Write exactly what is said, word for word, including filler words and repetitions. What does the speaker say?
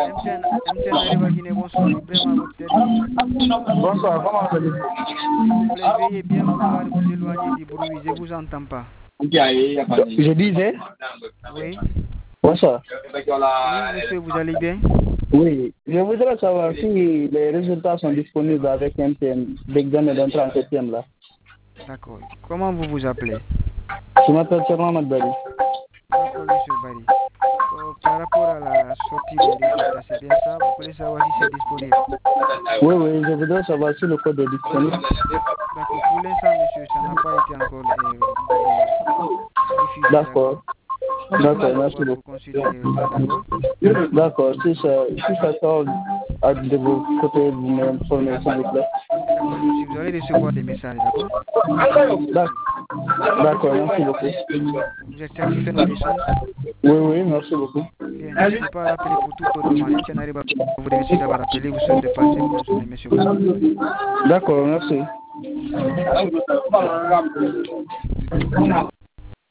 M T N, M T N arrive à Guinée, bonsoir. Ibrahim à votre service. Bonsoir, comment allez-vous? S'il vous plaît, veuillez bien vouloir vous éloigner du bruit, je ne vous entends pas. Je disais. Oui. Bonsoir. Oui, monsieur, vous allez bien? Oui, je voudrais savoir si les résultats sont disponibles avec M T N, l'examen d'entrée en septième là. D'accord. Comment vous vous appelez? Je m'appelle Mohamed Bari. D'accord, monsieur Bari. Donc, par rapport à la sortie des résultats, c'est bien ça? Vous voulez savoir si c'est disponible? Oui, oui, je voudrais savoir si le code est disponible. D'accord. Pour l'instant, monsieur, ça n'a pas été encore euh, euh, diffusé. D'accord. D'accord, merci Vous beaucoup. consulter les résultats, d'accord? D'accord, si ça, si ça sort à de vos côtés, vous m'informez s'il vous plaît. D'accord, monsieur, vous allez recevoir des messages, d'accord? D'accord, merci beaucoup. Vous êtes satisfait de nos échanges? Oui, oui, merci beaucoup. Bien, n'hésitez pas à rappeler pour toute autre demande. M T N arrive à vous remercie d'avoir appelé. Vous souhaite de passer une bonne journée, monsieur. D'accord, merci.